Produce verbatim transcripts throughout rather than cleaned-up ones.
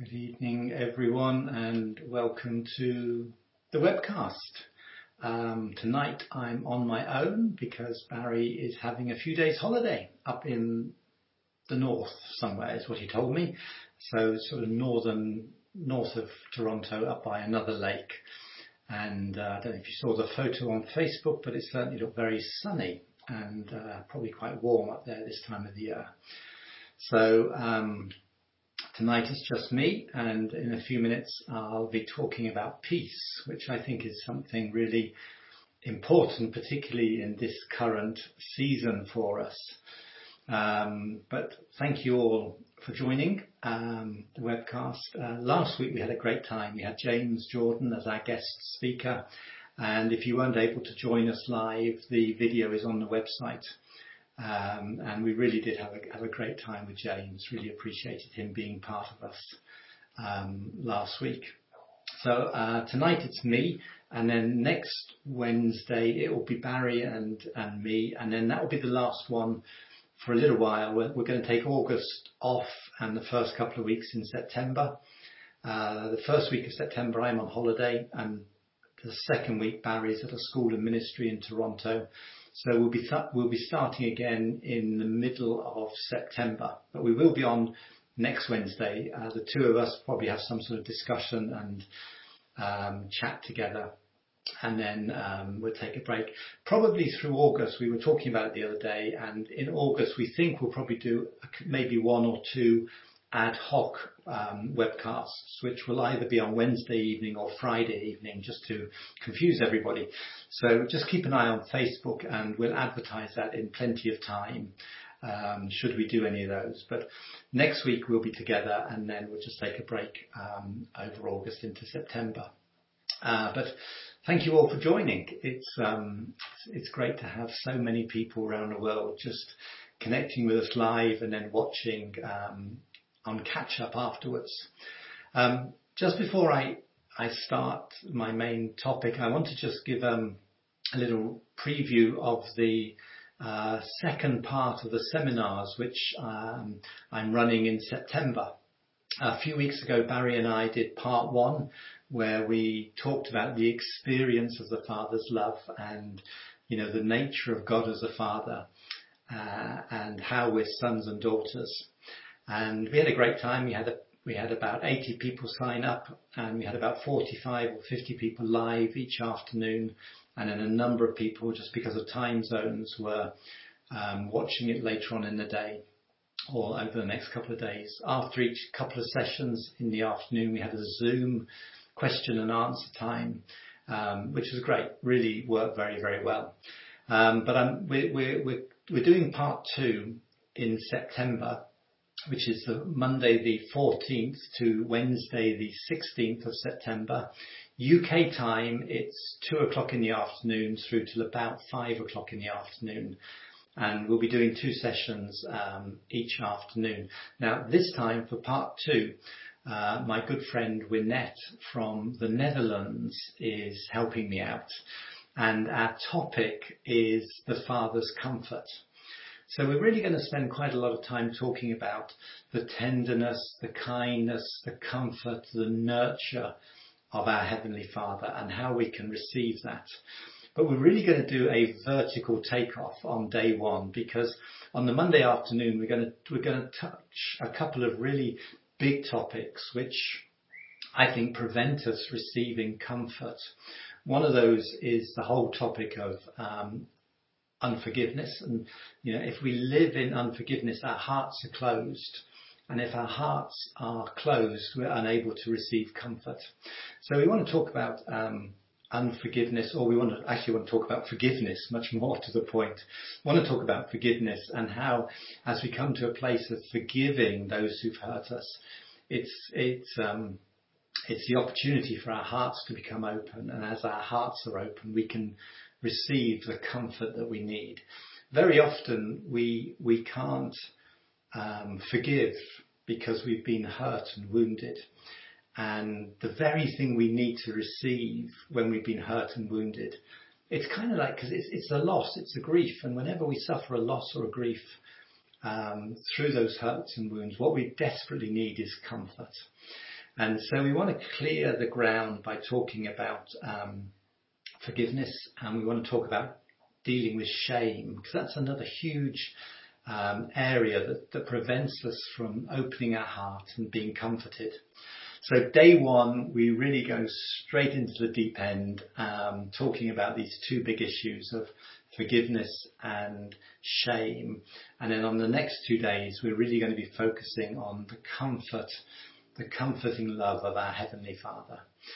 Good evening, everyone, and welcome to the webcast. Um, tonight I'm on my own because Barry is having a few days holiday up in the north somewhere, is what he told me. So sort of northern, north of Toronto, up by another lake. And uh, I don't know if you saw the photo on Facebook, but it certainly looked very sunny and uh, probably quite warm up there this time of the year. So um, tonight it's just me, and in a few minutes I'll be talking about peace, which I think is something really important, particularly in this current season for us. Um, but thank you all for joining um, the webcast. Uh, last week we had a great time. We had James Jordan as our guest speaker, and if you weren't able to join us live, the video is on the website. Um, and we really did have a, have a great time with James. Really appreciated him being part of us um, last week. So uh, tonight it's me, and then next Wednesday it will be Barry and, and me, and then that will be the last one for a little while. We're, we're going to take August off and the first couple of weeks in September. Uh, the first week of September I'm on holiday, and the second week Barry's at a school and ministry in Toronto. So we'll be th- we'll be starting again in the middle of September, but we will be on next Wednesday. Uh, the two of us probably have some sort of discussion and um, chat together, and then um, we'll take a break. Probably through August. We were talking about it the other day, and in August we think we'll probably do maybe one or two ad hoc um, webcasts, which will either be on Wednesday evening or Friday evening, just to confuse everybody. So just keep an eye on Facebook, and we'll advertise that in plenty of time, um, should we do any of those. But next week we'll be together, and then we'll just take a break um, over August into September. Uh, but thank you all for joining. It's um, it's great to have so many people around the world just connecting with us live and then watching um, on catch up afterwards. Um, just before I, I start my main topic, I want to just give um, a little preview of the uh, second part of the seminars which um, I'm running in September. A few weeks ago, Barry and I did part one, where we talked about the experience of the Father's love and, you know, the nature of God as a Father, uh, and how we're sons and daughters. And we had a great time. We had a, we had about eighty people sign up, and we had about forty-five or fifty people live each afternoon. And then a number of people, just because of time zones, were um, watching it later on in the day or over the next couple of days. After each couple of sessions in the afternoon, we had a Zoom question and answer time, um, which was great. Really worked very, very well. Um, but um, we're, we're, we're, we're doing part two in September, which is the Monday the fourteenth to Wednesday the sixteenth of September. U K time, it's two o'clock in the afternoon through till about five o'clock in the afternoon. And we'll be doing two sessions um, each afternoon. Now, this time for part two, uh, my good friend Wynette from the Netherlands is helping me out. And our topic is the Father's comfort. So we're really going to spend quite a lot of time talking about the tenderness, the kindness, the comfort, the nurture of our Heavenly Father and how we can receive that. But we're really going to do a vertical takeoff on day one, because on the Monday afternoon we're going to we're going to touch a couple of really big topics which I think prevent us receiving comfort. One of those is the whole topic of um, unforgiveness, and you know, if we live in unforgiveness, our hearts are closed, and if our hearts are closed, we're unable to receive comfort. So we want to talk about um, unforgiveness, or we want to actually want to talk about forgiveness, much more to the point. We want to talk about forgiveness and how, as we come to a place of forgiving those who've hurt us, it's it's um, it's the opportunity for our hearts to become open, and as our hearts are open, we can receive the comfort that we need. Very often we we can't um, forgive because we've been hurt and wounded. And the very thing we need to receive when we've been hurt and wounded, it's kind of like, because it's, it's a loss, it's a grief. And whenever we suffer a loss or a grief um, through those hurts and wounds, what we desperately need is comfort. And so we want to clear the ground by talking about um, forgiveness, and we want to talk about dealing with shame, because that's another huge um, area that, that prevents us from opening our heart and being comforted. So day one, we really go straight into the deep end, um, talking about these two big issues of forgiveness and shame. And then on the next two days, we're really going to be focusing on the comfort, the comforting love of our Heavenly Father.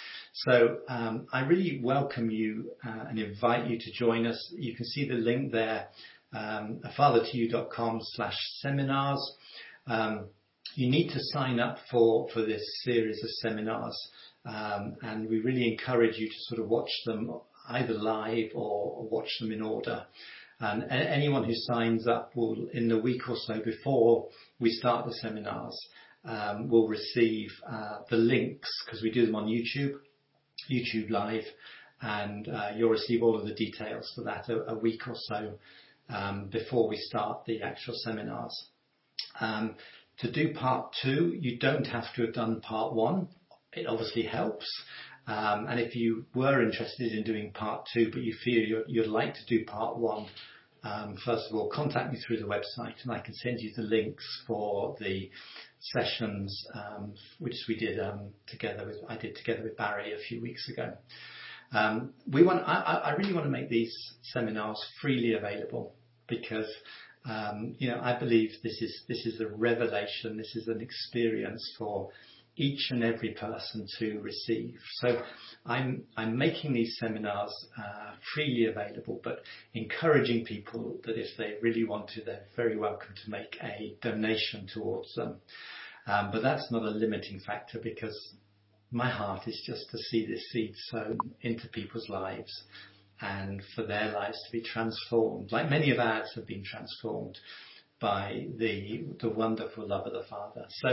So um, I really welcome you uh, and invite you to join us. You can see the link there, um, a father to you dot com slash seminars. Um, You need to sign up for, for this series of seminars, um, and we really encourage you to sort of watch them either live or watch them in order. And anyone who signs up will, in the week or so before we start the seminars, um, will receive uh, the links, because we do them on YouTube, YouTube Live, and uh, you'll receive all of the details for that a, a week or so um, before we start the actual seminars. Um, To do part two, you don't have to have done part one. It obviously helps. Um, and if you were interested in doing part two, but you feel you'd, you'd like to do part one, um, first of all, contact me through the website and I can send you the links for the sessions, um, which we did um, together with, I did together with Barry a few weeks ago. Um, we want, I, I really want to make these seminars freely available, because Um, you know, I believe this is this is a revelation. This is an experience for each and every person to receive. So I'm I'm making these seminars uh, freely available, but encouraging people that if they really want to, they're very welcome to make a donation towards them. Um, but that's not a limiting factor, because my heart is just to see this seed sown into people's lives, and for their lives to be transformed, like many of ours have been transformed by the the wonderful love of the Father. So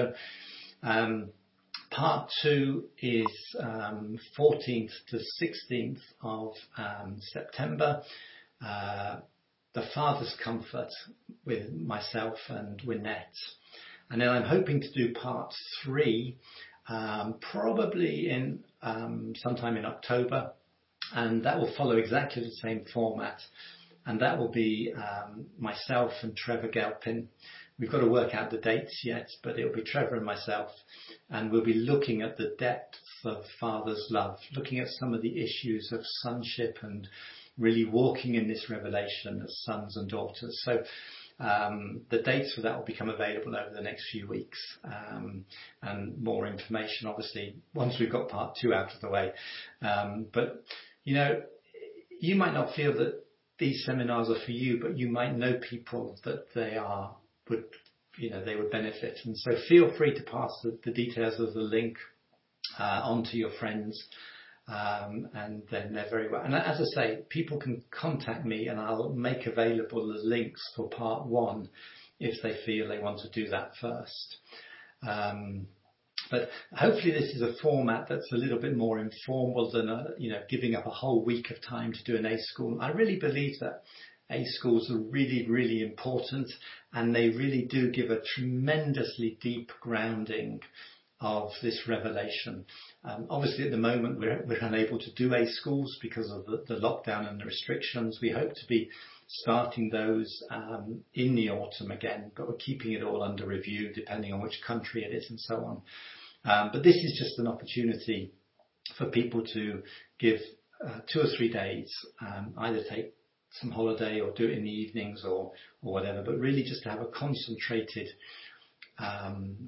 um, part two is um, fourteenth to sixteenth of um, September, uh, the Father's Comfort, with myself and Wynette. And then I'm hoping to do part three, um, probably in um, sometime in October. And that will follow exactly the same format. And that will be um, myself and Trevor Galpin. We've got to work out the dates yet, but it will be Trevor and myself. And we'll be looking at the depth of Father's love, looking at some of the issues of sonship and really walking in this revelation as sons and daughters. So um, the dates for that will become available over the next few weeks. Um, and more information, obviously, once we've got part two out of the way. Um, but You know, you might not feel that these seminars are for you, but you might know people that they are, would, you know, they would benefit. And so feel free to pass the, the details of the link uh, on to your friends. Um, and then they're very well. And as I say, people can contact me and I'll make available the links for part one if they feel they want to do that first. Um, But hopefully this is a format that's a little bit more informal than, a, you know, giving up a whole week of time to do an A school. I really believe that A schools are really, really important, and they really do give a tremendously deep grounding of this revelation. Um, obviously, at the moment, we're, we're unable to do A schools because of the, the lockdown and the restrictions. We hope to be starting those um, in the autumn again, but we're keeping it all under review depending on which country it is and so on. Um, but this is just an opportunity for people to give uh, two or three days, um, either take some holiday or do it in the evenings or, or whatever, but really just to have a concentrated um,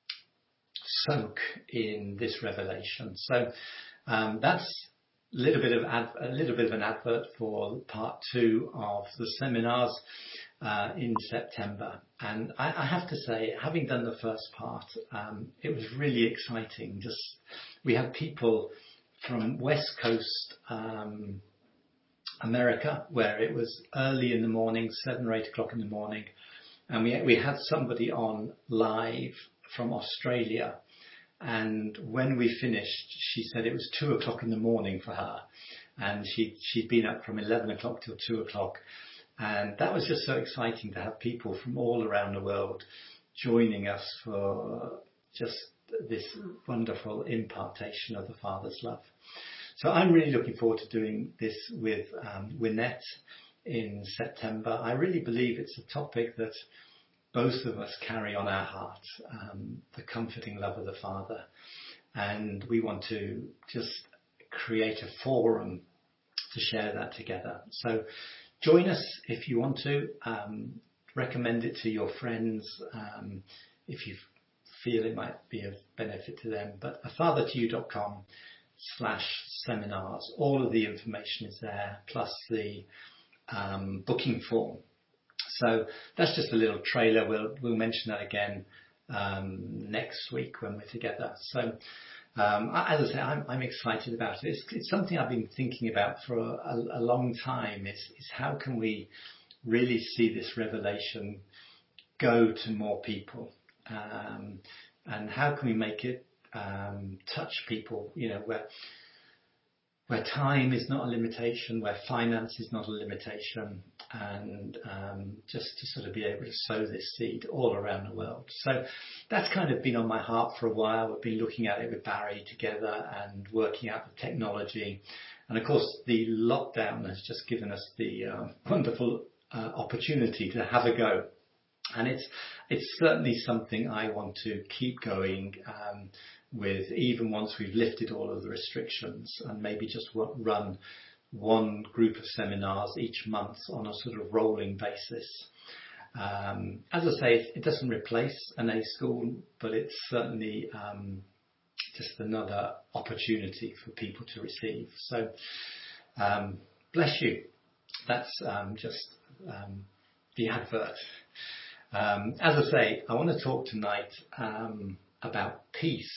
soak in this revelation. So um, that's a little bit of ad, a little bit of an advert for part two of the seminars uh, in September. And I, I have to say, having done the first part, um, it was really exciting. Just we had people from West Coast um, America, where it was early in the morning, seven or eight o'clock in the morning, and we we had somebody on live from Australia. And when we finished, she said it was two o'clock in the morning for her, and she she'd been up from eleven o'clock till two o'clock, and that was just so exciting to have people from all around the world joining us for just this wonderful impartation of the Father's love. So I'm really looking forward to doing this with um, Wynette in September. I really believe it's a topic that both of us carry on our heart, um, the comforting love of the Father. And we want to just create a forum to share that together. So join us if you want to. Um, recommend it to your friends um, if you feel it might be of benefit to them. But a father to you dot com slash seminars. All of the information is there, plus the um, booking form. So that's just a little trailer. We'll we'll mention that again um, next week when we're together. So um, as I say, I'm, I'm excited about it. It's, it's something I've been thinking about for a, a long time. Is is how can we really see this revelation go to more people, um, and how can we make it um, touch people? You know, where where time is not a limitation, where finance is not a limitation, and um, just to sort of be able to sow this seed all around the world. So that's kind of been on my heart for a while. We've been looking at it with Barry together and working out the technology. And of course, the lockdown has just given us the uh, wonderful uh, opportunity to have a go. And it's it's certainly something I want to keep going um, with, even once we've lifted all of the restrictions, and maybe just run one group of seminars each month on a sort of rolling basis. Um, as I say, it, it doesn't replace an A school, but it's certainly um, just another opportunity for people to receive. So um, bless you. That's um, just um, the advert. Um, as I say, I want to talk tonight um, about peace.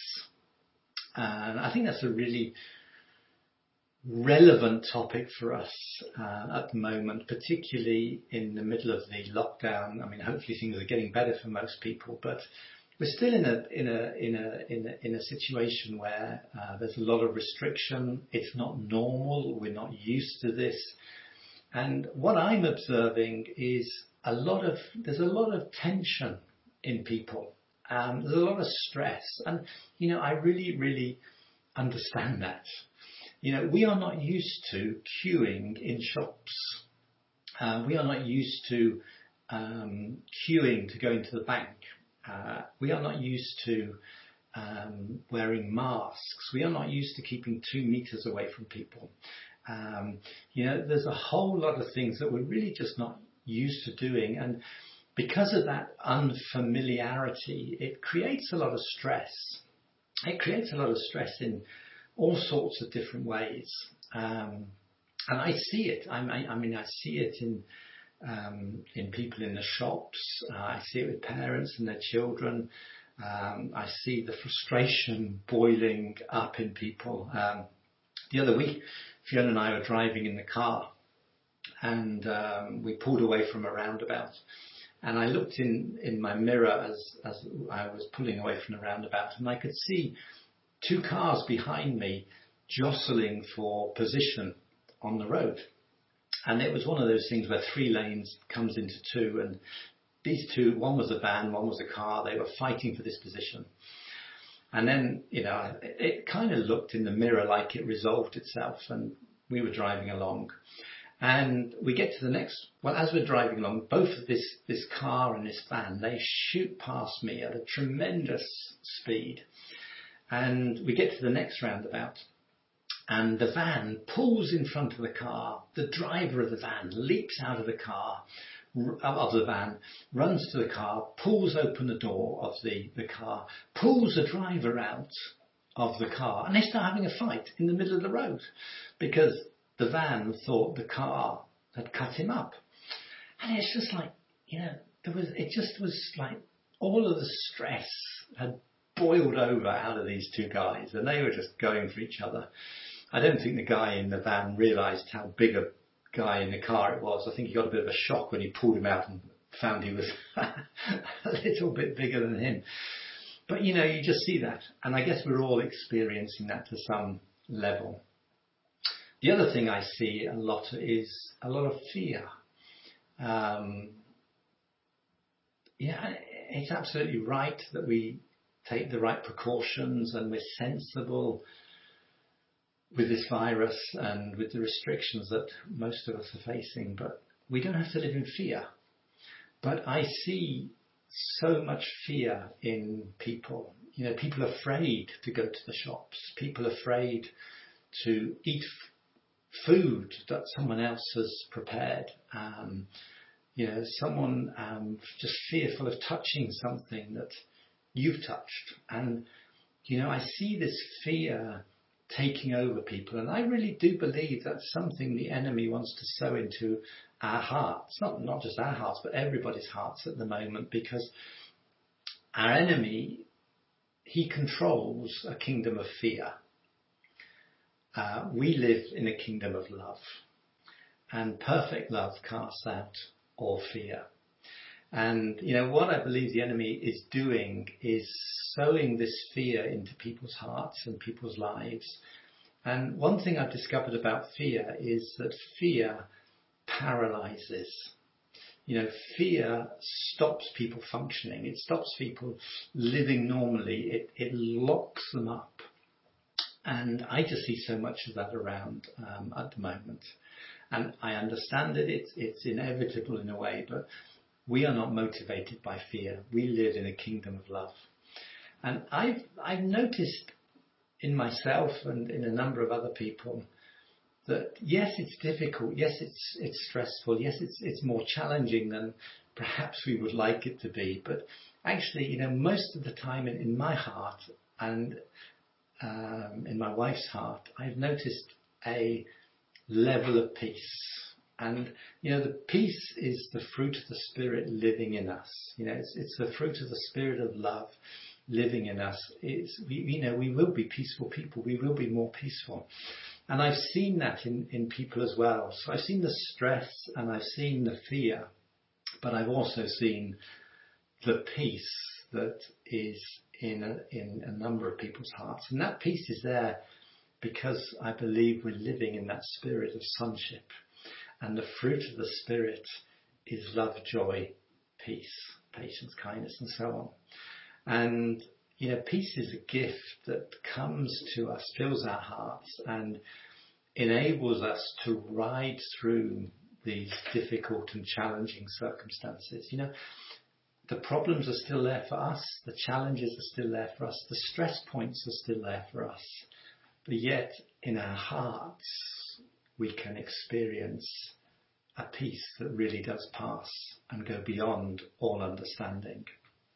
And I think that's a really relevant topic for us uh, at the moment, particularly in the middle of the lockdown. I mean, hopefully things are getting better for most people, but we're still in a in a in a in a, in a situation where uh, there's a lot of restriction. It's not normal. We're not used to this. And what I'm observing is a lot of there's a lot of tension in people. Um, there's a lot of stress, and you know, I really, really understand that. You know, we are not used to queuing in shops. Uh, we are not used to um, queuing to go into the bank. Uh, we are not used to um, wearing masks. We are not used to keeping two meters away from people. Um, you know, there's a whole lot of things that we're really just not used to doing, and because of that unfamiliarity, it creates a lot of stress. It creates a lot of stress in all sorts of different ways. Um, and I see it. I, I mean, I see it in um, in people in the shops. Uh, I see it with parents and their children. Um, I see the frustration boiling up in people. Um, the other week, Fiona and I were driving in the car, and um, we pulled away from a roundabout. And I looked in, in my mirror as, as I was pulling away from the roundabout, and I could see two cars behind me jostling for position on the road. And it was one of those things where three lanes comes into two, and these two, one was a van, one was a car, they were fighting for this position. And then, you know, it, it kind of looked in the mirror like it resolved itself, and we were driving along. And we get to the next, well, as we're driving along, both of this, this car and this van, they shoot past me at a tremendous speed. And we get to the next roundabout, and the van pulls in front of the car. The driver of the van leaps out of the car, of the van, runs to the car, pulls open the door of the, the car, pulls the driver out of the car, and they start having a fight in the middle of the road because the van thought the car had cut him up. And it's just like, you know, there was, it just was like all of the stress had boiled over out of these two guys, and they were just going for each other. I don't think the guy in the van realised how big a guy in the car it was. I think he got a bit of a shock when he pulled him out and found he was a little bit bigger than him. But, you know, you just see that. And I guess we're all experiencing that to some level. The other thing I see a lot is a lot of fear. Um, yeah, it's absolutely right that we take the right precautions and we're sensible with this virus and with the restrictions that most of us are facing, but we don't have to live in fear. But I see so much fear in people. You know, people are afraid to go to the shops. People are afraid to eat f- food that someone else has prepared. Um, you know, someone um, just fearful of touching something that you've touched. And, you know, I see this fear taking over people. And I really do believe that's something the enemy wants to sow into our hearts. Not, not just our hearts, but everybody's hearts at the moment, because our enemy, he controls a kingdom of fear. Uh, we live in a kingdom of love. And perfect love casts out all fear. And, you know, what I believe the enemy is doing is sowing this fear into people's hearts and people's lives. And one thing I've discovered about fear is that fear paralyzes. You know, fear stops people functioning. It stops people living normally. It, it locks them up. And I just see so much of that around um, at the moment. And I understand it. It's, it's inevitable in a way, but we are not motivated by fear. We live in a kingdom of love. And I've, I've noticed in myself and in a number of other people that yes, it's difficult. Yes, it's, it's stressful. Yes, it's, it's more challenging than perhaps we would like it to be. But actually, you know, most of the time in, in my heart and um, in my wife's heart, I've noticed a level of peace. And, you know, the peace is the fruit of the Spirit living in us. You know, it's, it's the fruit of the Spirit of love living in us. It's, we, you know, we will be peaceful people. We will be more peaceful. And I've seen that in, in people as well. So I've seen the stress and I've seen the fear, but I've also seen the peace that is in a, in a number of people's hearts. And that peace is there because I believe we're living in that spirit of sonship. And the fruit of the Spirit is love, joy, peace, patience, kindness, and so on. And, you know, peace is a gift that comes to us, fills our hearts, and enables us to ride through these difficult and challenging circumstances. You know, the problems are still there for us. The challenges are still there for us. The stress points are still there for us. But yet, in our hearts, we can experience a peace that really does pass and go beyond all understanding.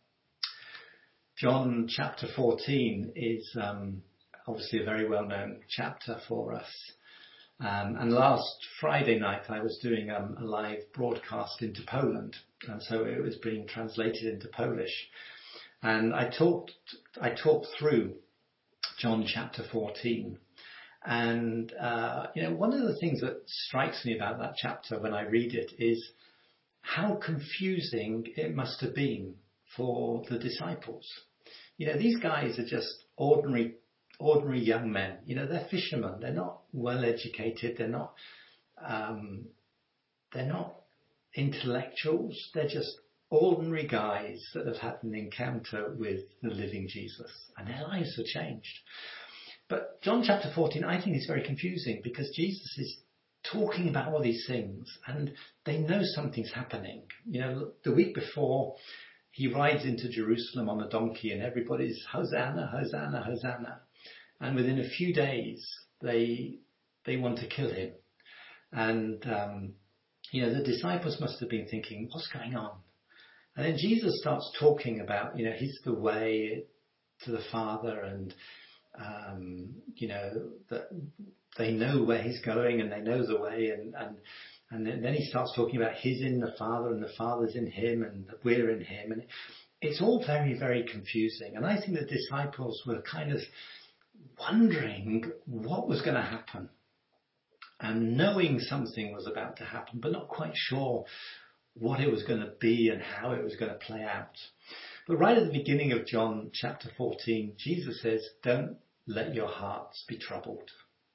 John chapter fourteen is um, obviously a very well-known chapter for us. Um, and last Friday night I was doing um, a live broadcast into Poland, and so it was being translated into Polish. And I talked, I talked through John chapter fourteen. And, uh, you know, one of the things that strikes me about that chapter when I read it is how confusing it must have been for the disciples. You know, these guys are just ordinary, ordinary young men. You know, they're fishermen. They're not well educated. They're not, um, they're not intellectuals. They're just ordinary guys that have had an encounter with the living Jesus, and their lives have changed. But John chapter fourteen, I think, is very confusing because Jesus is talking about all these things and they know something's happening. You know, the week before he rides into Jerusalem on a donkey and everybody's Hosanna, Hosanna, Hosanna. And within a few days, they they want to kill him. And, um, you know, the disciples must have been thinking, what's going on? And then Jesus starts talking about, you know, he's the way to the Father, and Um, you know, that they know where he's going and they know the way, and, and, and then, then he starts talking about he's in the Father and the Father's in him and that we're in him. And it's all very, very confusing. And I think the disciples were kind of wondering what was going to happen and knowing something was about to happen, but not quite sure what it was going to be and how it was going to play out. But right at the beginning of John chapter fourteen, Jesus says, don't let your hearts be troubled.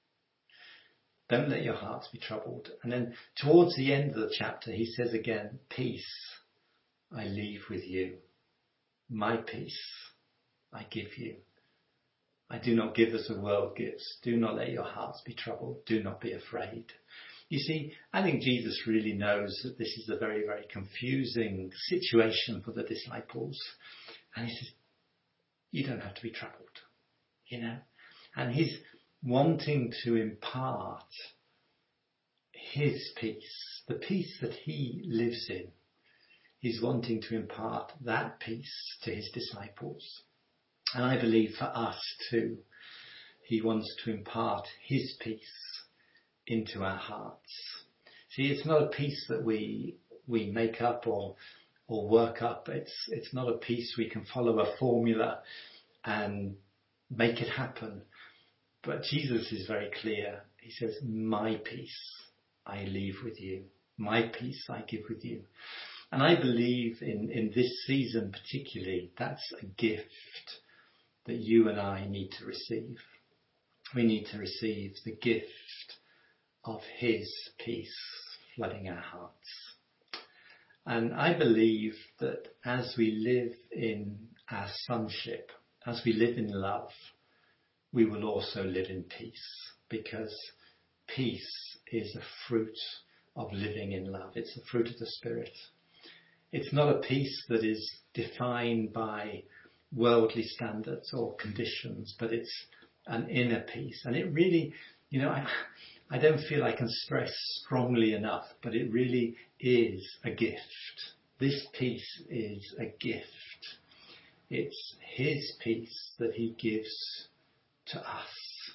Don't let your hearts be troubled. And then towards the end of the chapter, he says again, peace I leave with you. My peace I give you. I do not give as the world gives. Do not let your hearts be troubled. Do not be afraid. You see, I think Jesus really knows that this is a very, very confusing situation for the disciples. And he says, you don't have to be troubled, you know. And he's wanting to impart his peace, the peace that he lives in. He's wanting to impart that peace to his disciples. And I believe for us too, he wants to impart his peace into our hearts. See, it's not a peace that we we make up or or work up. It's it's not a peace we can follow a formula and make it happen. But Jesus is very clear. He says, my peace I leave with you. My peace I give with you. And I believe in, in this season particularly, that's a gift that you and I need to receive. We need to receive the gift of his peace flooding our hearts. And I believe that as we live in our sonship, as we live in love, we will also live in peace, because peace is a fruit of living in love. It's a fruit of the Spirit. It's not a peace that is defined by worldly standards or conditions, but it's an inner peace. And it really, you know, I, I don't feel I can stress strongly enough, but it really is a gift. This peace is a gift. It's his peace that he gives to us.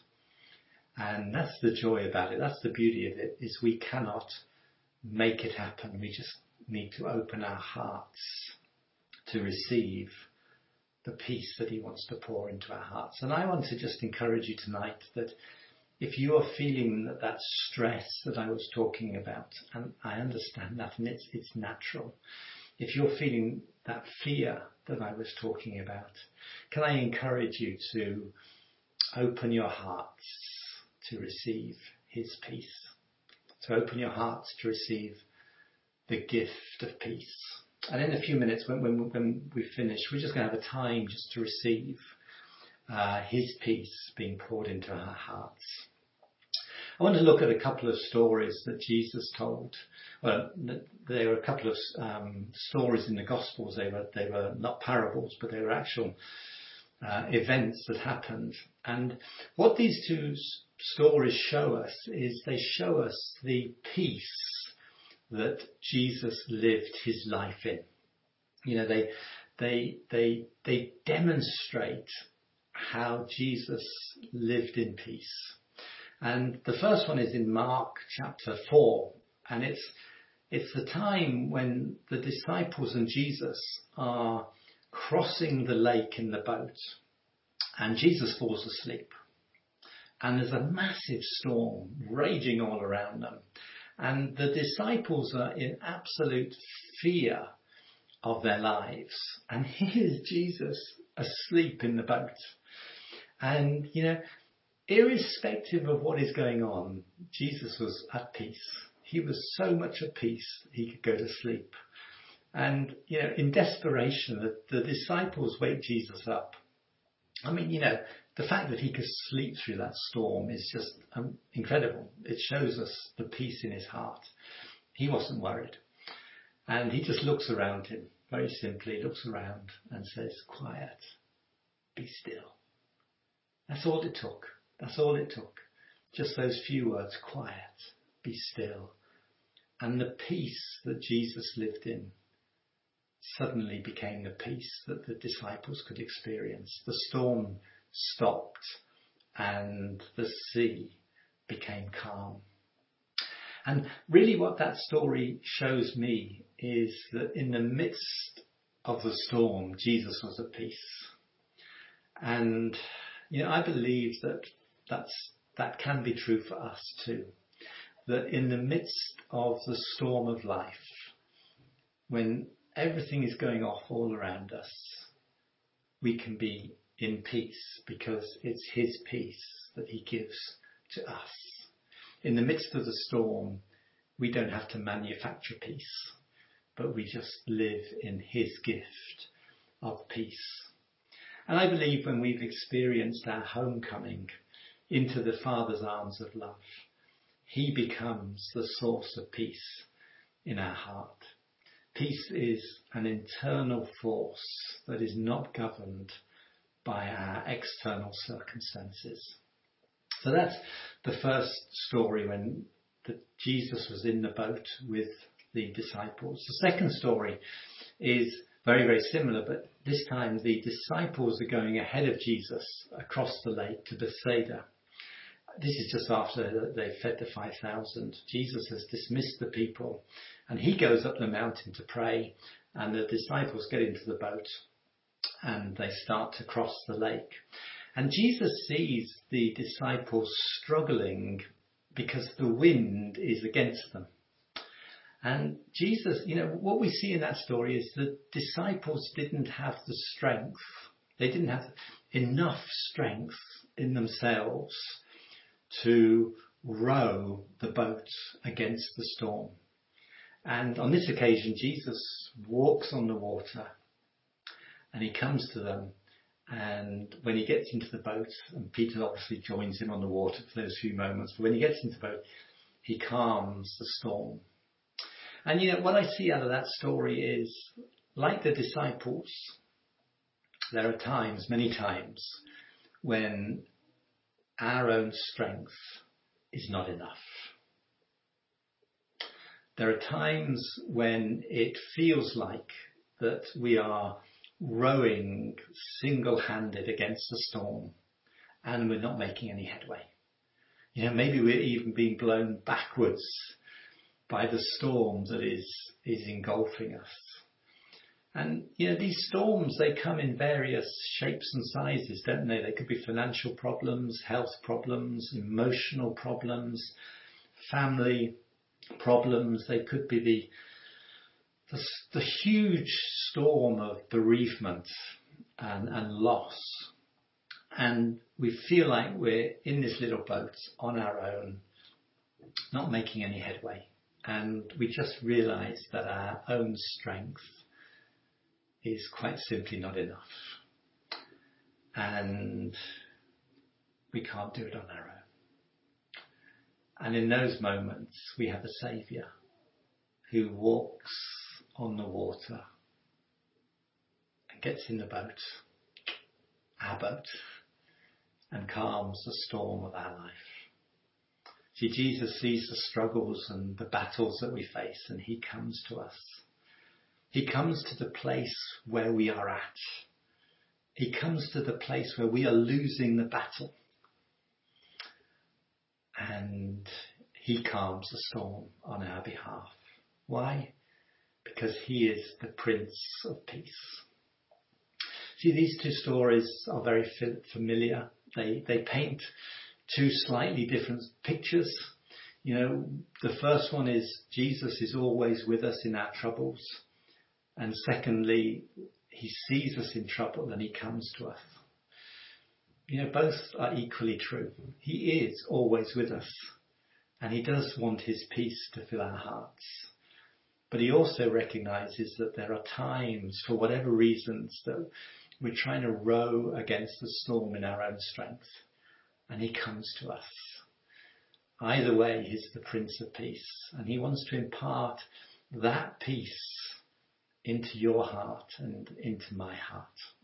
And that's the joy about it. That's the beauty of it, is we cannot make it happen. We just need to open our hearts to receive the peace that he wants to pour into our hearts. And I want to just encourage you tonight that if you are feeling that, that stress that I was talking about, and I understand that, and it's, it's natural. If you're feeling that fear that I was talking about, can I encourage you to open your hearts to receive his peace, to open your hearts to receive the gift of peace. And in a few minutes, when, when, when we finish, we're just going to have a time just to receive uh, his peace being poured into our hearts. I want to look at a couple of stories that Jesus told. Well, there were a couple of um, stories in the Gospels. They were they were not parables, but they were actual uh, events that happened. And what these two s- stories show us is they show us the peace that Jesus lived his life in. You know, they they they they demonstrate how Jesus lived in peace. And the first one is in Mark chapter four, and it's it's the time when the disciples and Jesus are crossing the lake in the boat, and Jesus falls asleep. And there's a massive storm raging all around them. And the disciples are in absolute fear of their lives. And here's Jesus asleep in the boat. And, you know, irrespective of what is going on, Jesus was at peace. He was so much at peace, he could go to sleep. And, you know, in desperation, the, the disciples wake Jesus up. I mean, you know, the fact that he could sleep through that storm is just um, incredible. It shows us the peace in his heart. He wasn't worried. And he just looks around him, very simply, looks around and says, quiet, be still. That's all it took. That's all it took. Just those few words, quiet, be still. And the peace that Jesus lived in suddenly became the peace that the disciples could experience. The storm stopped and the sea became calm. And really what that story shows me is that in the midst of the storm, Jesus was at peace. And, you know, I believe that that's, that can be true for us too. That in the midst of the storm of life, when everything is going off all around us, we can be in peace because it's his peace that he gives to us. In the midst of the storm, we don't have to manufacture peace, but we just live in his gift of peace. And I believe when we've experienced our homecoming into the Father's arms of love, he becomes the source of peace in our heart. Peace is an internal force that is not governed by our external circumstances. So that's the first story when the, Jesus was in the boat with the disciples. The second story is very, very similar, but this time the disciples are going ahead of Jesus across the lake to Bethsaida. This is just after they fed the five thousand. Jesus has dismissed the people and he goes up the mountain to pray, and the disciples get into the boat and they start to cross the lake. And Jesus sees the disciples struggling because the wind is against them. And Jesus, you know, what we see in that story is the disciples didn't have the strength. They didn't have enough strength in themselves to row the boat against the storm. And on this occasion, Jesus walks on the water and he comes to them. And when he gets into the boat, and Peter obviously joins him on the water for those few moments, but when he gets into the boat, he calms the storm. And you know, what I see out of that story is, like the disciples, there are times, many times, when our own strength is not enough. There are times when it feels like that we are rowing single-handed against the storm and we're not making any headway. You know, maybe we're even being blown backwards by the storm that is, is engulfing us. And, you know, these storms, they come in various shapes and sizes, don't they? They could be financial problems, health problems, emotional problems, family problems. They could be the, the, the huge storm of bereavement and, and loss. And we feel like we're in this little boat on our own, not making any headway. And we just realise that our own strength is quite simply not enough. And we can't do it on our own. And in those moments, we have a Saviour who walks on the water and gets in the boat, our boat, and calms the storm of our life. See, Jesus sees the struggles and the battles that we face, and he comes to us. He comes to the place where we are at. He comes to the place where we are losing the battle. And he calms the storm on our behalf. Why? Because he is the Prince of Peace. See, these two stories are very familiar. They, they paint two slightly different pictures. You know, the first one is Jesus is always with us in our troubles. And secondly, he sees us in trouble and he comes to us. You know, both are equally true. He is always with us and he does want his peace to fill our hearts. But he also recognises that there are times, for whatever reasons, that we're trying to row against the storm in our own strength. And he comes to us. Either way, he's the Prince of Peace. And he wants to impart that peace into your heart and into my heart.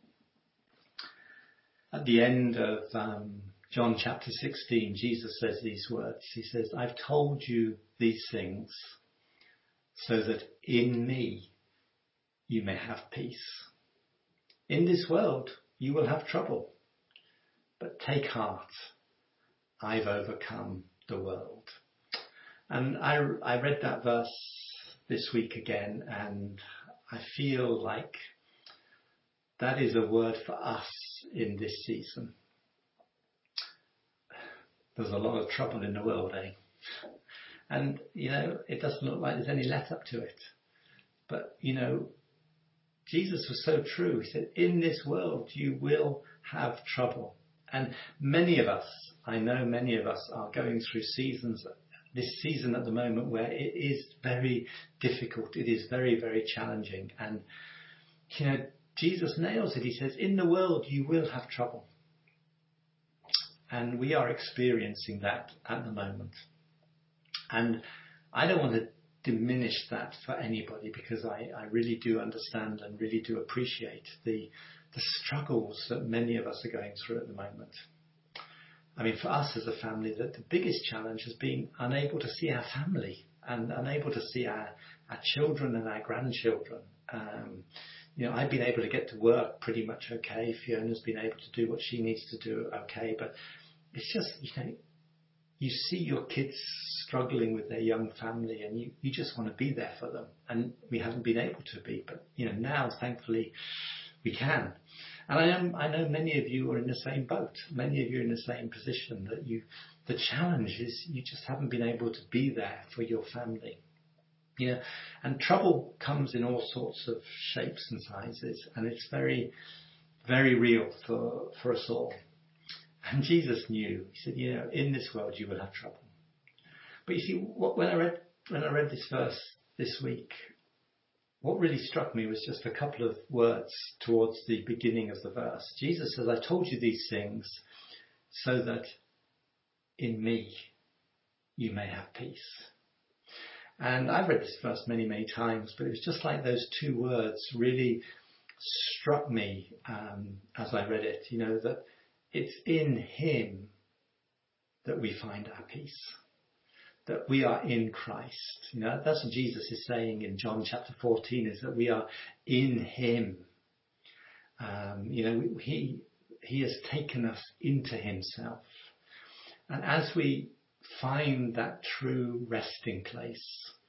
At the end of um, John chapter sixteen, Jesus says these words. He says, I've told you these things so that in me you may have peace. In this world you will have trouble, but take heart. I've overcome the world. And I, I read that verse this week again, and I feel like that is a word for us in this season. There's a lot of trouble in the world, eh? And, you know, it doesn't look like there's any let up to it. But, you know, Jesus was so true. He said, in this world you will have trouble. And many of us, I know many of us are going through seasons, this season at the moment where it is very difficult. It is very, very challenging. And, you know, Jesus nails it. He says, in the world you will have trouble. And we are experiencing that at the moment. And I don't want to diminish that for anybody, because I, I really do understand and really do appreciate the, the struggles that many of us are going through at the moment. I mean, for us as a family, that the biggest challenge has been unable to see our family and unable to see our, our children and our grandchildren. Um, you know, I've been able to get to work pretty much okay. Fiona's been able to do what she needs to do okay. But it's just, you know, you see your kids struggling with their young family and you, you just want to be there for them. And we haven't been able to be. But, you know, now, thankfully, we can. And I am, I know many of you are in the same boat. Many of you are in the same position, that you, the challenge is you just haven't been able to be there for your family. You know, and trouble comes in all sorts of shapes and sizes, and it's very, very real for, for us all. And Jesus knew. He said, you know, in this world you will have trouble. But you see, what, when I read, when I read this verse this week, what really struck me was just a couple of words towards the beginning of the verse. Jesus says, I told you these things so that in me you may have peace. And I've read this verse many, many times, but it was just like those two words really struck me um, as I read it, you know, that it's in him that we find our peace. That we are in Christ. You know, that's what Jesus is saying in John chapter fourteen, is that we are in him. Um, you know, he, he has taken us into himself. And as we find that true resting place,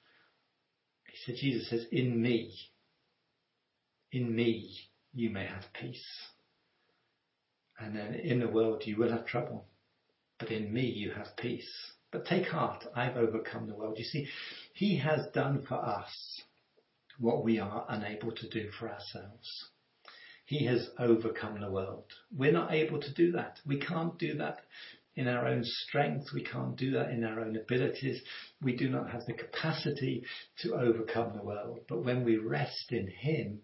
he said, Jesus says, in me, in me, you may have peace. And then in the world you will have trouble, but in me you have peace. But take heart, I've overcome the world. You see, he has done for us what we are unable to do for ourselves. He has overcome the world. We're not able to do that. We can't do that in our own strength. We can't do that in our own abilities. We do not have the capacity to overcome the world. But when we rest in him,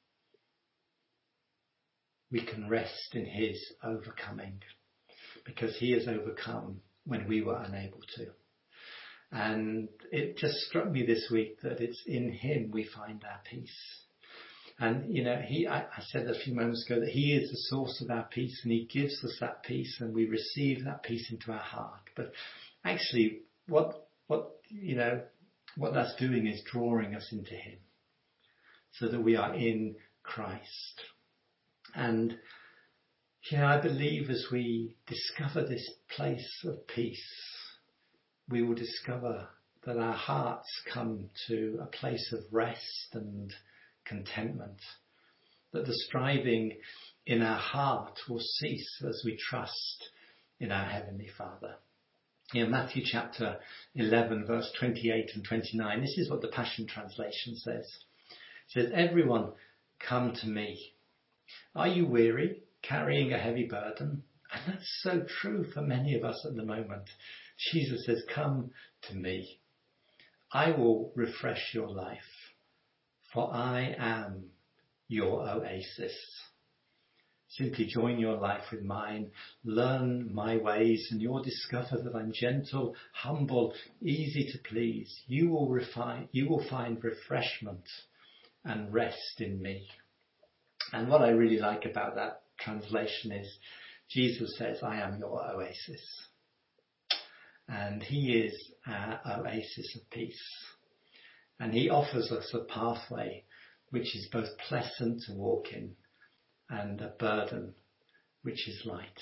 we can rest in his overcoming, because he has overcome when we were unable to. And it just struck me this week that it's in him we find our peace. And, you know, he, I, I said a few moments ago that he is the source of our peace, and he gives us that peace, and we receive that peace into our heart. But actually, what, what, you know, what that's doing is drawing us into him, so that we are in Christ. And, you know, I believe as we discover this place of peace, we will discover that our hearts come to a place of rest and contentment, that the striving in our heart will cease as we trust in our Heavenly Father. In Matthew chapter eleven, verse twenty-eight and twenty-nine, this is what the Passion Translation says. It says, everyone come to me. Are you weary, carrying a heavy burden? And that's so true for many of us at the moment. Jesus says, come to me. I will refresh your life, for I am your oasis. Simply join your life with mine, learn my ways, and you'll discover that I'm gentle, humble, easy to please. You will refine, you will find refreshment and rest in me. And what I really like about that translation is Jesus says, I am your oasis. And he is our oasis of peace. And he offers us a pathway which is both pleasant to walk in and a burden which is light.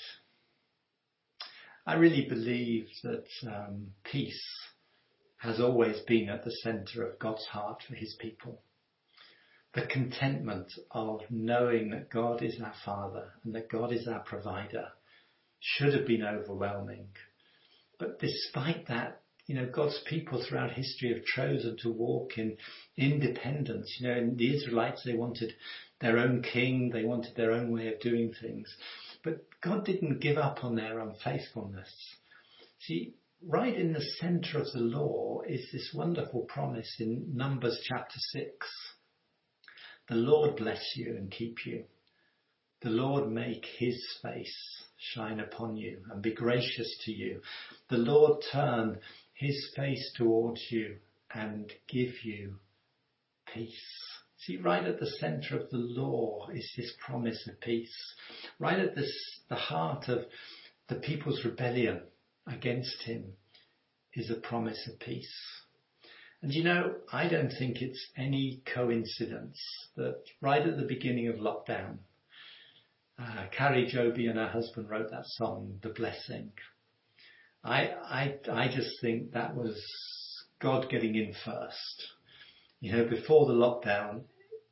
I really believe that um, peace has always been at the centre of God's heart for his people. The contentment of knowing that God is our Father and that God is our provider should have been overwhelming. But despite that, you know, God's people throughout history have chosen to walk in independence. You know, in the Israelites, they wanted their own king, they wanted their own way of doing things. But God didn't give up on their unfaithfulness. See, right in the centre of the law is this wonderful promise in Numbers chapter six. The Lord bless you and keep you. The Lord make his face shine upon you and be gracious to you. The Lord turn his face towards you and give you peace. See, right at the centre of the law is this promise of peace. Right at this, the heart of the people's rebellion against him is a promise of peace. And you know, I don't think it's any coincidence that right at the beginning of lockdown, uh, Carrie Joby and her husband wrote that song, The Blessing. I, I, I just think that was God getting in first. You know, before the lockdown,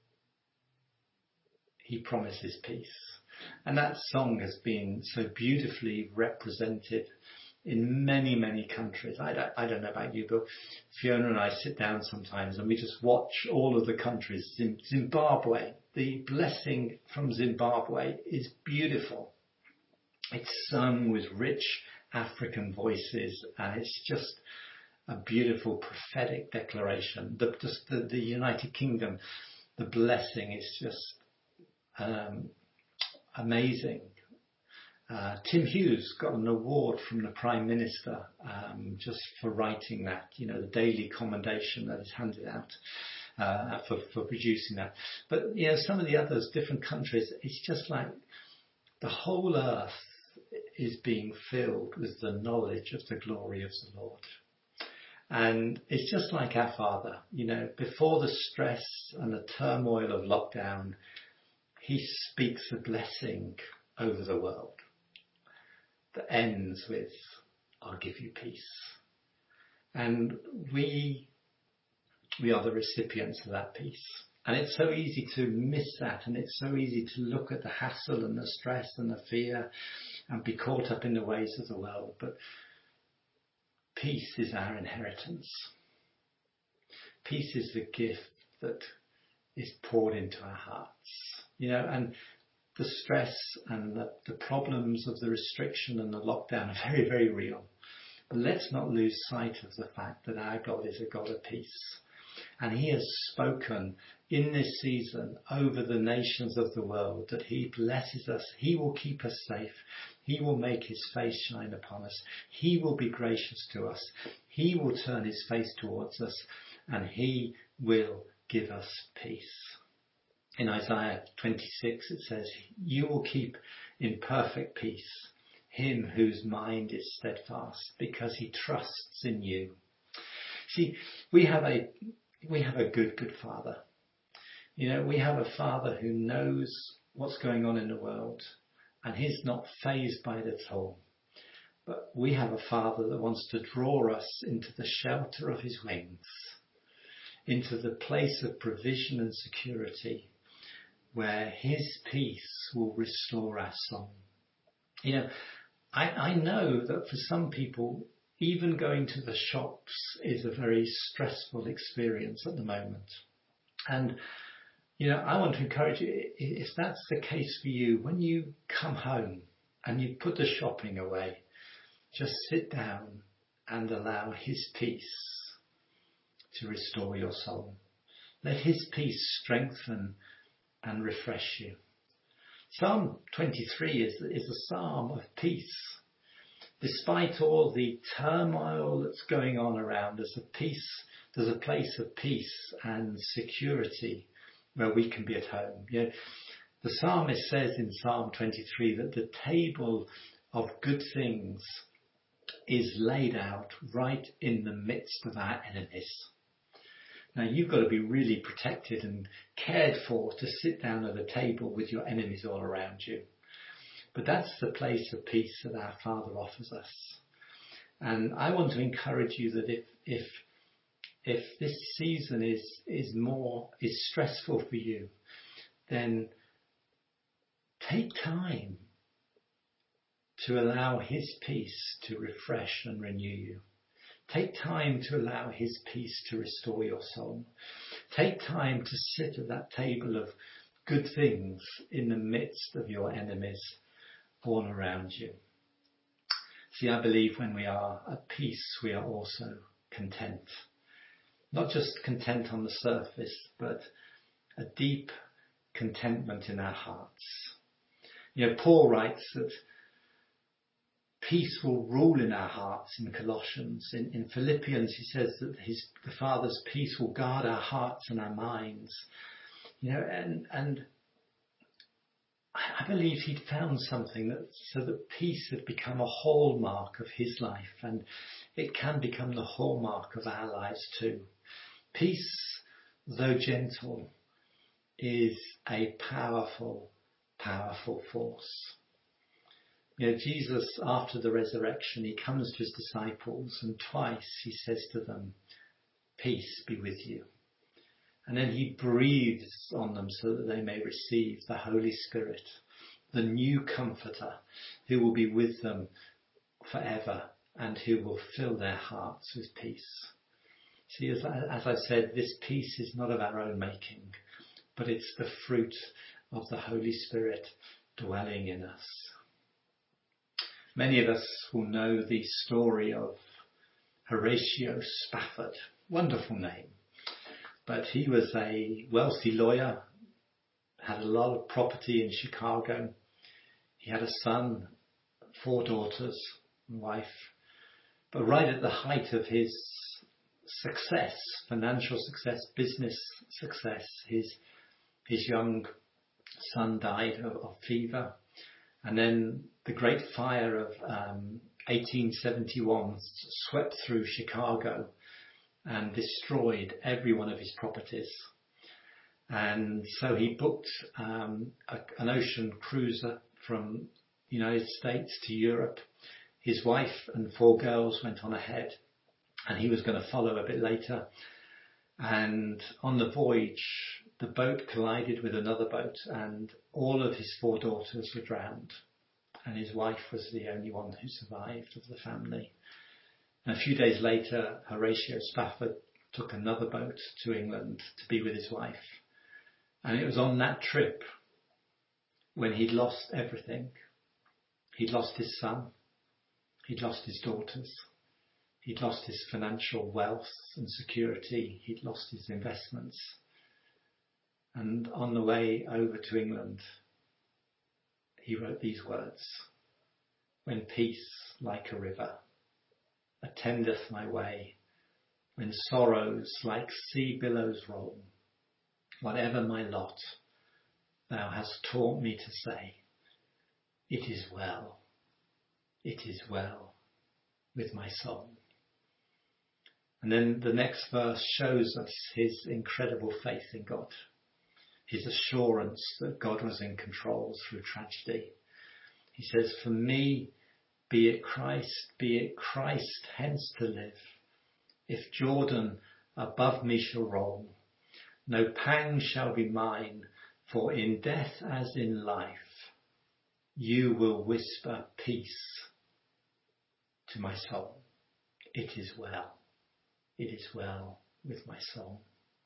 he promises peace. And that song has been so beautifully represented in many, many countries. I don't, I don't know about you, but Fiona and I sit down sometimes and we just watch all of the countries. Zimbabwe, the blessing from Zimbabwe is beautiful. It's sung with rich African voices and it's just a beautiful prophetic declaration. The, just the, the United Kingdom, the blessing is just um, amazing. Uh, Tim Hughes got an award from the Prime Minister um, just for writing that, you know, the daily commendation that is handed out uh, for, for producing that. But, you know, some of the others, different countries, it's just like the whole earth is being filled with the knowledge of the glory of the Lord. And it's just like our Father, you know, before the stress and the turmoil of lockdown, he speaks a blessing over the world that ends with, I'll give you peace. And we, we are the recipients of that peace. And it's so easy to miss that. And it's so easy to look at the hassle and the stress and the fear and be caught up in the ways of the world. But peace is our inheritance. Peace is the gift that is poured into our hearts. You know, and the stress and the, the problems of the restriction and the lockdown are very, very real. But let's not lose sight of the fact that our God is a God of peace. And he has spoken in this season over the nations of the world that he blesses us. He will keep us safe. He will make his face shine upon us. He will be gracious to us. He will turn his face towards us and he will give us peace. In Isaiah twenty-six, it says, you will keep in perfect peace him whose mind is steadfast because he trusts in you. See, we have a, we have a good, good Father. You know, we have a Father who knows what's going on in the world and he's not fazed by it at all. But we have a Father that wants to draw us into the shelter of his wings, into the place of provision and security, where his peace will restore our soul. You know, I, I know that for some people, even going to the shops is a very stressful experience at the moment. And, you know, I want to encourage you, if that's the case for you, when you come home and you put the shopping away, just sit down and allow his peace to restore your soul. Let his peace strengthen and refresh you. Psalm twenty-three is, is a psalm of peace. Despite all the turmoil that's going on around us, a peace, there's a place of peace and security where we can be at home. You know, the psalmist says in Psalm twenty-three that the table of good things is laid out right in the midst of our enemies. Now, you've got to be really protected and cared for to sit down at a table with your enemies all around you. But that's the place of peace that our Father offers us. And I want to encourage you that if if if this season is is more is stressful for you, then take time to allow his peace to refresh and renew you. Take time to allow his peace to restore your soul. Take time to sit at that table of good things in the midst of your enemies all around you. See, I believe when we are at peace, we are also content. Not just content on the surface, but a deep contentment in our hearts. You know, Paul writes that peace will rule in our hearts in Colossians. In, in Philippians, he says that his, the Father's peace will guard our hearts and our minds. You know, and, and I believe he'd found something that, so that peace had become a hallmark of his life, and it can become the hallmark of our lives too. Peace, though gentle, is a powerful, powerful force. You know, Jesus, after the resurrection, he comes to his disciples, and twice he says to them, "Peace be with you." And then he breathes on them so that they may receive the Holy Spirit, the new Comforter, who will be with them forever and who will fill their hearts with peace. See, as, I, as I said, this peace is not of our own making, but it's the fruit of the Holy Spirit dwelling in us. Many of us will know the story of Horatio Spafford. Wonderful name. But he was a wealthy lawyer, had a lot of property in Chicago. He had a son, four daughters, and wife. But right at the height of his success, financial success, business success, his his young son died of, of fever. And then the Great Fire of um, eighteen seventy-one swept through Chicago and destroyed every one of his properties. And so he booked um, a, an ocean cruiser from the United States to Europe. His wife and four girls went on ahead, and he was going to follow a bit later. And on the voyage, the boat collided with another boat, and all of his four daughters were drowned. And his wife was the only one who survived of the family. And a few days later, Horatio Spafford took another boat to England to be with his wife. And it was on that trip when he'd lost everything. He'd lost his son. He'd lost his daughters. He'd lost his financial wealth and security. He'd lost his investments. And on the way over to England, he wrote these words: "When peace like a river attendeth my way, when sorrows like sea billows roll, whatever my lot, thou hast taught me to say, it is well, it is well with my soul." And then the next verse shows us his incredible faith in God, his assurance that God was in control through tragedy. He says, "For me, be it Christ, be it Christ hence to live. If Jordan above me shall roll, no pang shall be mine, for in death as in life, you will whisper peace to my soul. It is well, it is well with my soul."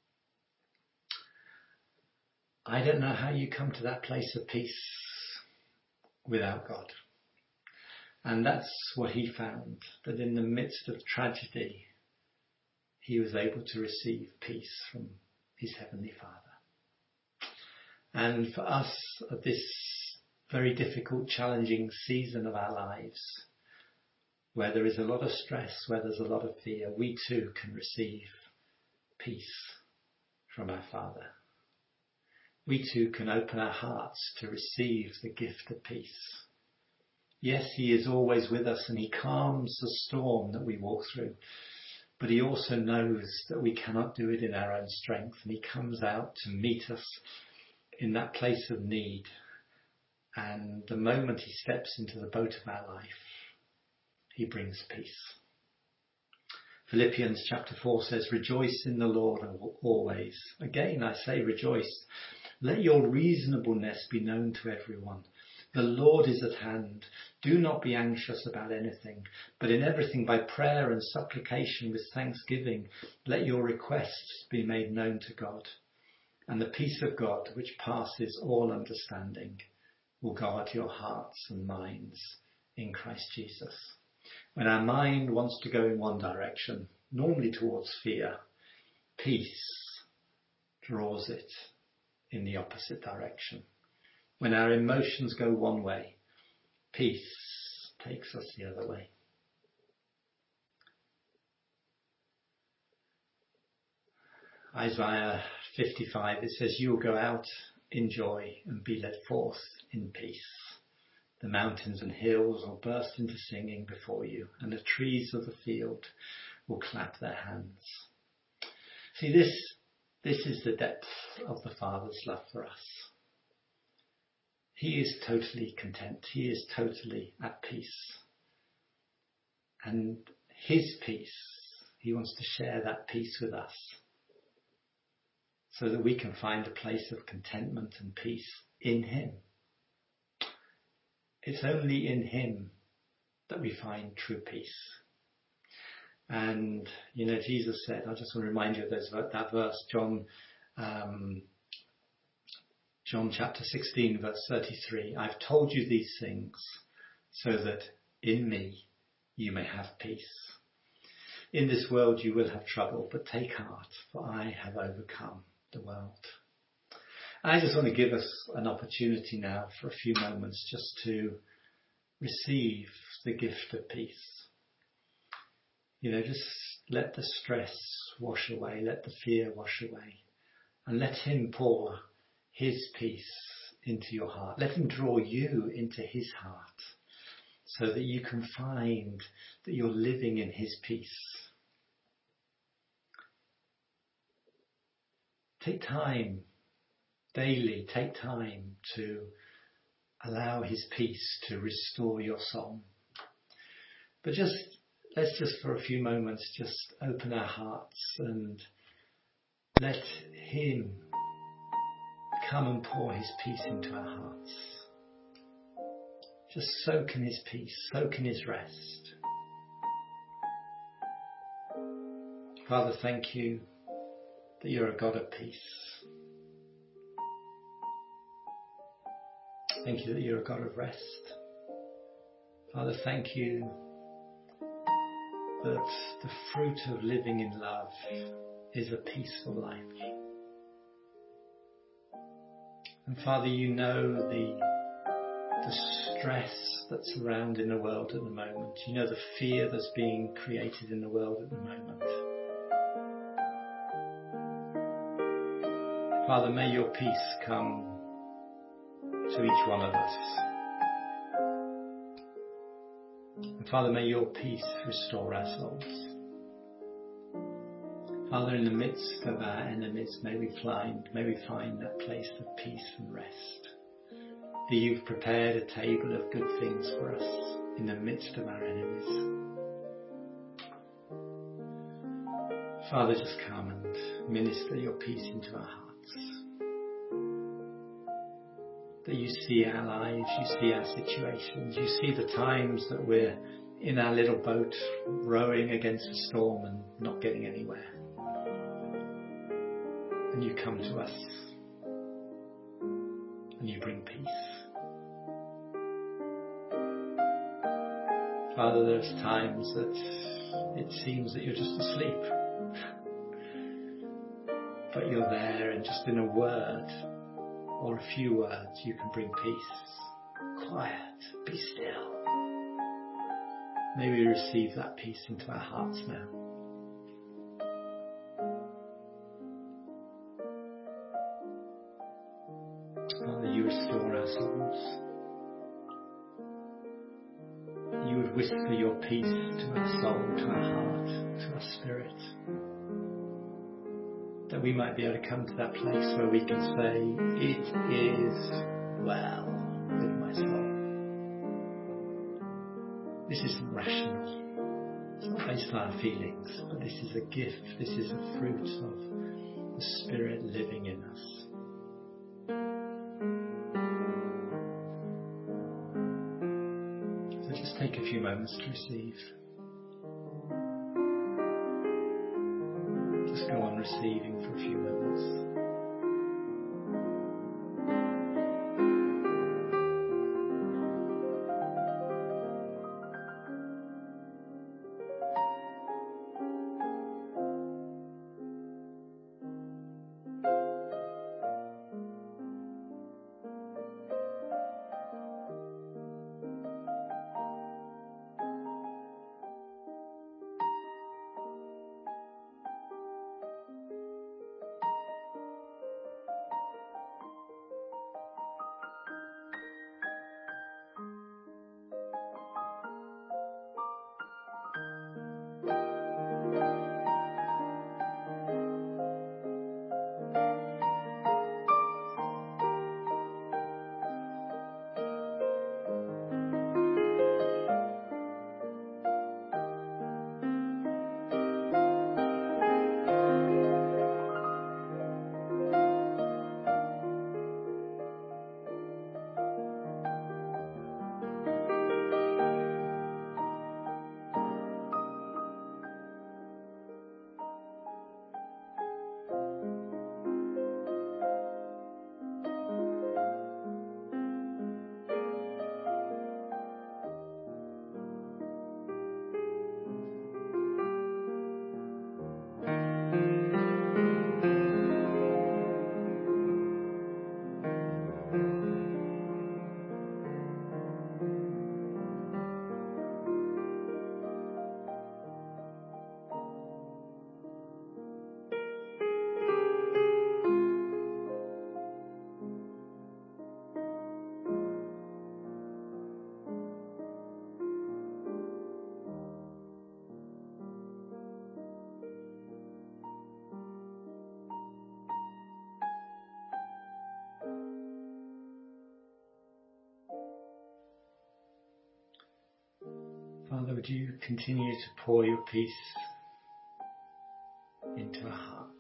I don't know how you come to that place of peace without God. And that's what he found, that in the midst of tragedy, he was able to receive peace from his Heavenly Father. And for us at this very difficult, challenging season of our lives, where there is a lot of stress, where there's a lot of fear, we too can receive peace from our Father. We too can open our hearts to receive the gift of peace. Yes, he is always with us and he calms the storm that we walk through, but he also knows that we cannot do it in our own strength, and he comes out to meet us in that place of need. And the moment he steps into the boat of our life, he brings peace. Philippians chapter four says, "Rejoice in the Lord always." Again, I say rejoice. "Let your reasonableness be known to everyone. The Lord is at hand. Do not be anxious about anything, but in everything by prayer and supplication with thanksgiving, let your requests be made known to God. And the peace of God, which passes all understanding, will guard your hearts and minds in Christ Jesus." When our mind wants to go in one direction, normally towards fear, peace draws it in the opposite direction. When our emotions go one way, peace takes us the other way. Isaiah fifty-five, it says, "You will go out in joy and be led forth in peace. The mountains and hills will burst into singing before you, and the trees of the field will clap their hands." See, this, this is the depth of the Father's love for us. He is totally content. He is totally at peace. And his peace, he wants to share that peace with us, so that we can find a place of contentment and peace in him. It's only in him that we find true peace. And, you know, Jesus said, I just want to remind you of those, that verse, John, um, John chapter sixteen, verse thirty-three. "I've told you these things so that in me you may have peace. In this world you will have trouble, but take heart, for I have overcome the world." I just want to give us an opportunity now for a few moments just to receive the gift of peace. You know, just let the stress wash away, let the fear wash away, and let him pour his peace into your heart. Let him draw you into his heart so that you can find that you're living in his peace. Take time daily, take time to allow his peace to restore your soul. But just, let's just for a few moments just open our hearts and let him come and pour his peace into our hearts. Just soak in his peace, soak in his rest. Father, thank you that you're a God of peace. Thank you that you're a God of rest. Father, thank you that the fruit of living in love is a peaceful life. And Father, you know the, the stress that's around in the world at the moment. You know the fear that's being created in the world at the moment. Father, may your peace come to each one of us. And Father, may your peace restore our souls. Father, in the midst of our enemies, may we find, may we find that place of peace and rest. That you've prepared a table of good things for us in the midst of our enemies. Father, just come and minister your peace into our hearts. That you see our lives, you see our situations, you see the times that we're in our little boat rowing against a storm and not getting anywhere. And you come to us and you bring peace. Father, there's times that it seems that you're just asleep, but you're there, and just in a word or a few words you can bring peace. Quiet, be still. May we receive that peace into our hearts now. Father, you restore our souls. You would whisper your peace to our soul, to our heart, to our spirit. That we might be able to come to that place where we can say, it is well with my soul. This isn't rational. It's not based on our feelings, but this is a gift. This is a fruit of the Spirit living in us. So just take a few moments to receive. Just go on receiving for a few moments. Father, would you continue to pour your peace into our hearts?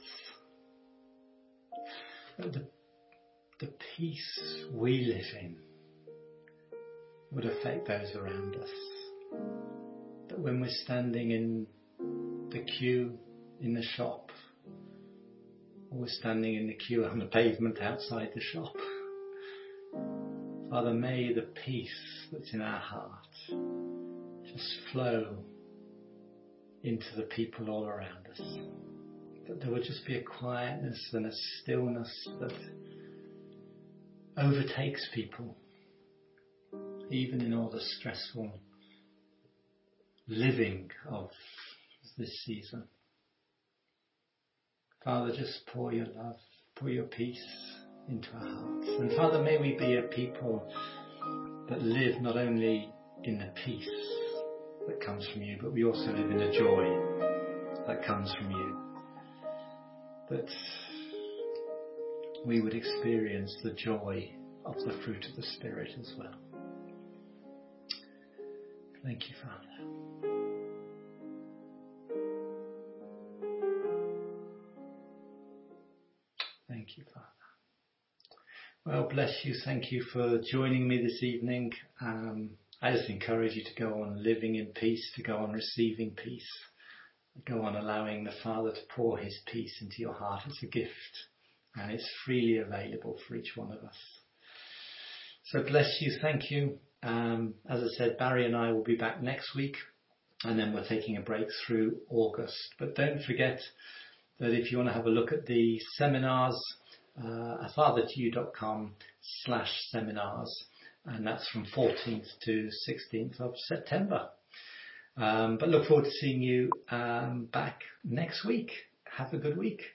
That the, the peace we live in would affect those around us. That when we're standing in the queue in the shop, or we're standing in the queue on the pavement outside the shop, Father, may the peace that's in our heart just flow into the people all around us. That there would just be a quietness and a stillness that overtakes people, even in all the stressful living of this season. Father, just pour your love, pour your peace into our hearts. And Father, may we be a people that live not only in the peace that comes from you, but we also live in the joy that comes from you. That we would experience the joy of the fruit of the Spirit as well. Thank you, Father. Thank you, Father. Well, bless you. Thank you for joining me this evening. Um, I just encourage you to go on living in peace, to go on receiving peace, go on allowing the Father to pour his peace into your heart. It's a gift, and it's freely available for each one of us. So bless you. Thank you. Um, as I said, Barry and I will be back next week, and then we're taking a break through August. But don't forget that if you want to have a look at the seminars, uh, at father to you dot com slash seminars, and that's from fourteenth to sixteenth of September. Um, but look forward to seeing you um, back next week. Have a good week.